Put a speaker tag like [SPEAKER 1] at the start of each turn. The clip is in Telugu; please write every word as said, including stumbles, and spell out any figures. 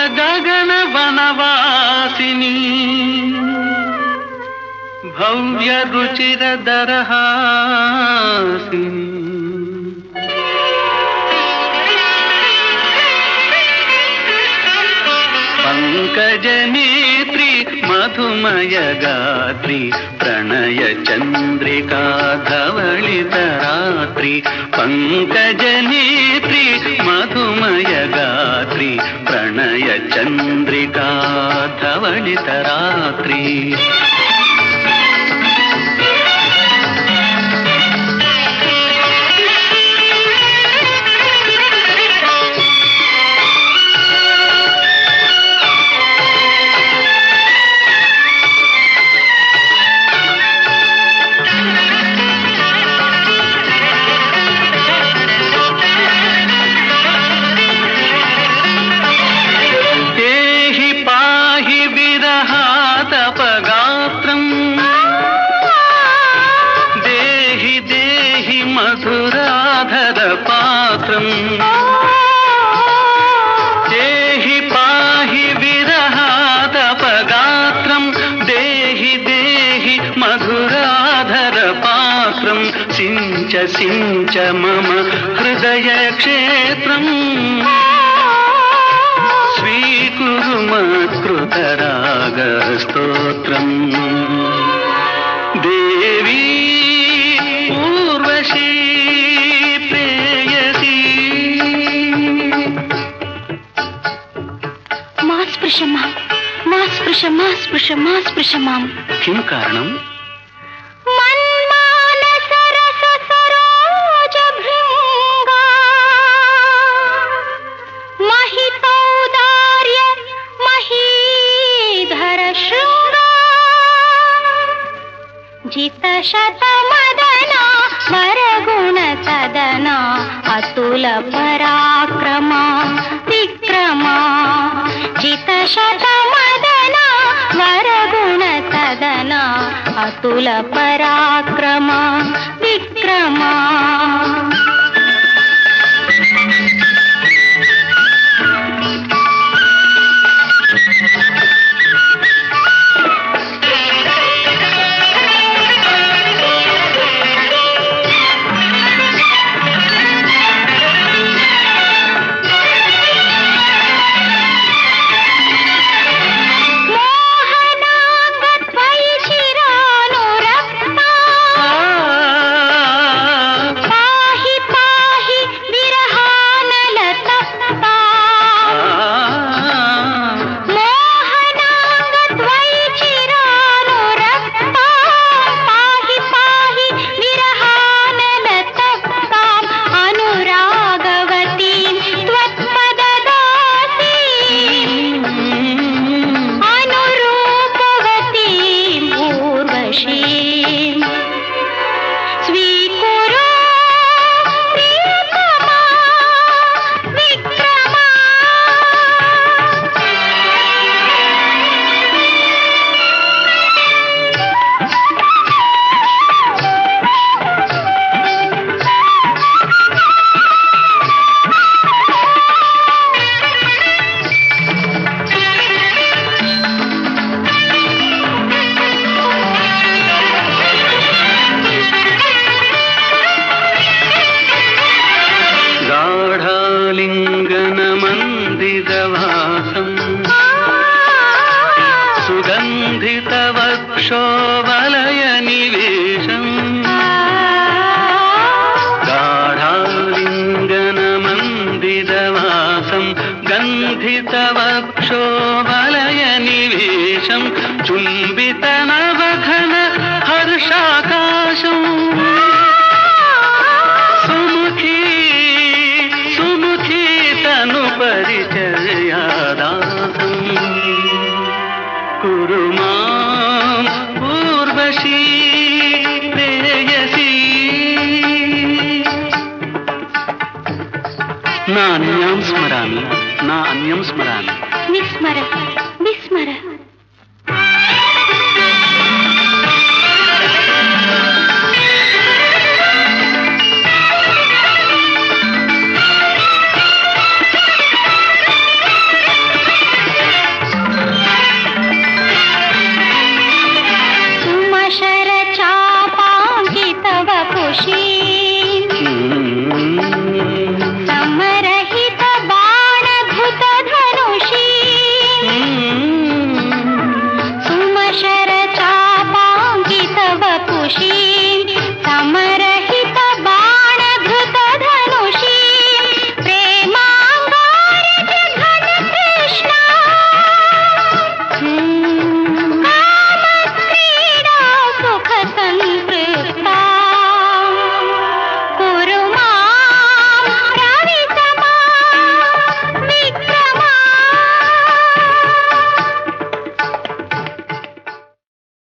[SPEAKER 1] గగన వనవాసిని భవ్య రుచిర దరహాసిని పంకజనేత్రి మధుమయ గాత్రి ప్రణయ చంద్రికా ధవళిత రాత్రి పంకజనేత్రి మధుమయ గాత్రి ప్రణయ చంద్రికా ధవళిత రాత్రి మధురాధర పాత్రం దేహి పాహి విరహాదపగాత్రం దేహి దేహి మధురాధర పాత్రం సించ సించ మమ హృదయ క్షేత్రం స్వీకురు మత్కృతరాగ స్తోత్రం దేవీ ఊర్వశీ ప్రేయసీ
[SPEAKER 2] మా స్పృశ మాం మా స్పృశ మా స్పృశ మా స్పృశ మాం
[SPEAKER 1] కిం కారణం
[SPEAKER 2] జిత శత మదన వరగుణ సదన అతుల పరాక్రమ విక్రమ జిత శత మదన వరగుణ సదన అతుల పరాక్రమ విక్రమ
[SPEAKER 1] సుగంధితవక్షోవలయ నివేశం గాఢాలింగనమందిరవాసం గంధితవక్షోవలయ నివేశం చుంబిత నవఘన హర్షాకాశం సుముఖీ సుముఖీ తను పరిచర్యాదాసం కురు మాం ఊర్వశీ ప్రేయసీ నా అన్యాం స్మరామి నా అన్యం స్మరామి
[SPEAKER 2] విస్మర విస్మర